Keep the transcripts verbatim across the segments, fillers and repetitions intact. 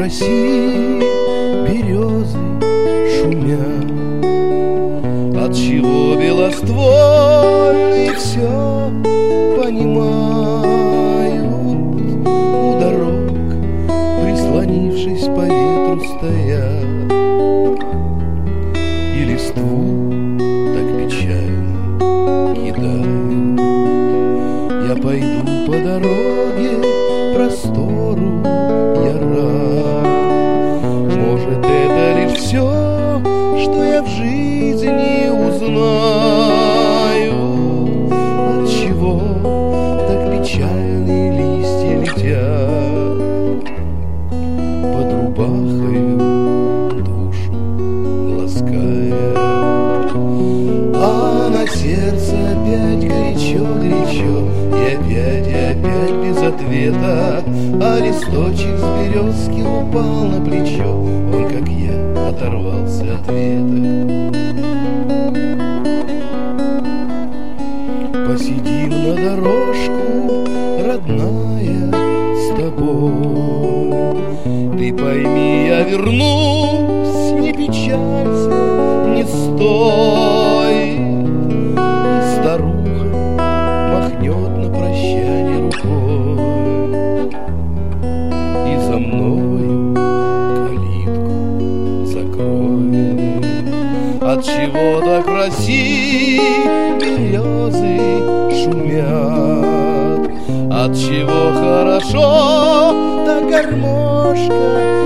России березы шумят, отчего белоствольные все понимают. У дорог, прислонившись по ветру, стоят и листву так печально кидают. Я пойду по дороге простору, я рад. Может, это лишь все, что я в жизни узнаю. Отчего так печальные листья летят под рубахою, душу лаская, а на сердце опять горячо-горячо, и опять, и опять без ответа. А листочек с березки упал на плечо, он, как я, оторвался от веток. Посидим на дорожку, родная, с тобой. Ты пойми, я вернусь, не печалься, не стой. И старуха махнет на прощание рукой, и за мною калитку закроет. Отчего так в России березы шумят, отчего хорошо так гармошка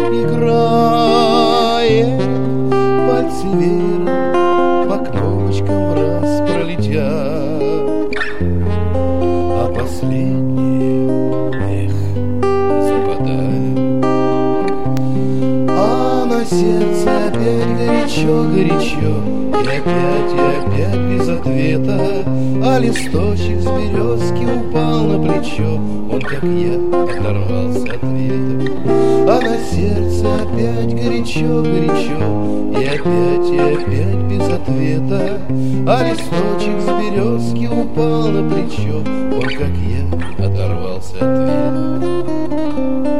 играет. Пальцы вверх по кнопочкам в раз пролетят, а последние, эх, западают. А на сердце опять горячо-горячо, и опять, и опять без ответа. А листочек с березки упал на плечо, он, как я, оторвался от веток. А на сердце опять горячо-горячо, и опять, и опять без ответа. А листочек с березки упал на плечо, он, как я, оторвался от веток.